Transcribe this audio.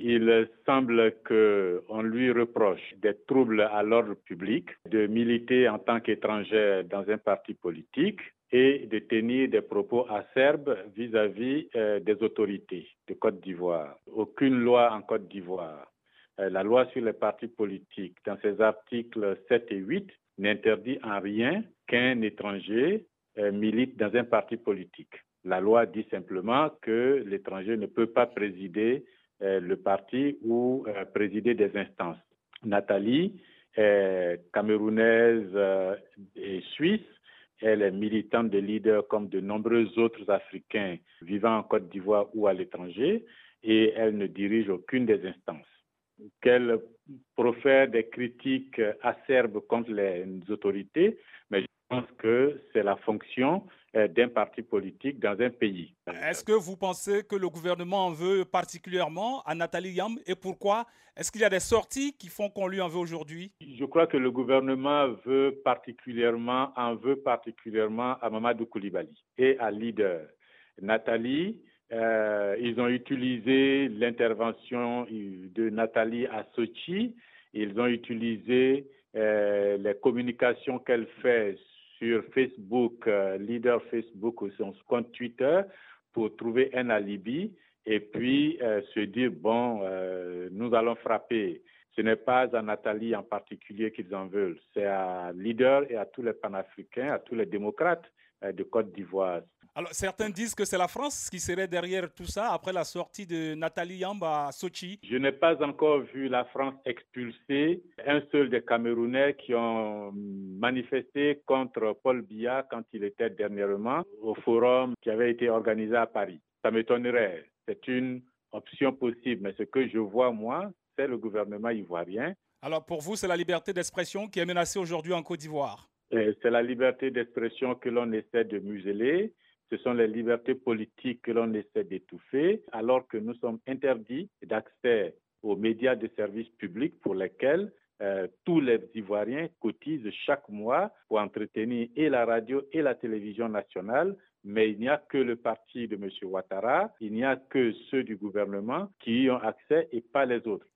Il semble qu'on lui reproche des troubles à l'ordre public, de militer en tant qu'étranger dans un parti politique et de tenir des propos acerbes vis-à-vis des autorités de Côte d'Ivoire. Aucune loi en Côte d'Ivoire, la loi sur les partis politiques, dans ses articles 7 et 8, n'interdit en rien qu'un étranger milite dans un parti politique. La loi dit simplement que l'étranger ne peut pas présider le parti ou présider des instances. Nathalie est camerounaise et suisse. Elle est militante de leader comme de nombreux autres Africains vivant en Côte d'Ivoire ou à l'étranger et elle ne dirige aucune des instances. Qu'elle profère des critiques acerbes contre les autorités, mais je pense que c'est la fonction d'un parti politique dans un pays. Est-ce que vous pensez que le gouvernement en veut particulièrement à Nathalie Yamb et pourquoi? Est-ce qu'il y a des sorties qui font qu'on lui en veut aujourd'hui? Je crois que le gouvernement en veut particulièrement à Mamadou Koulibaly et à Leader. Nathalie, ils ont utilisé l'intervention de Nathalie à Sochi, ils ont utilisé les communications qu'elle fait sur Facebook, Leader Facebook ou son compte Twitter pour trouver un alibi et puis se dire, bon, nous allons frapper. Ce n'est pas à Nathalie en particulier qu'ils en veulent, c'est à Leader et à tous les panafricains, à tous les démocrates de Côte d'Ivoire. Alors, certains disent que c'est la France qui serait derrière tout ça après la sortie de Nathalie Yamb à Sochi. Je n'ai pas encore vu la France expulser un seul des Camerounais qui ont manifesté contre Paul Biya quand il était dernièrement au forum qui avait été organisé à Paris. Ça m'étonnerait. C'est une option possible, mais ce que je vois, moi, c'est le gouvernement ivoirien. Alors, pour vous, c'est la liberté d'expression qui est menacée aujourd'hui en Côte d'Ivoire. C'est la liberté d'expression que l'on essaie de museler. Ce sont les libertés politiques que l'on essaie d'étouffer, alors que nous sommes interdits d'accès aux médias de service public pour lesquels tous les Ivoiriens cotisent chaque mois pour entretenir et la radio et la télévision nationale. Mais il n'y a que le parti de M. Ouattara, il n'y a que ceux du gouvernement qui y ont accès et pas les autres.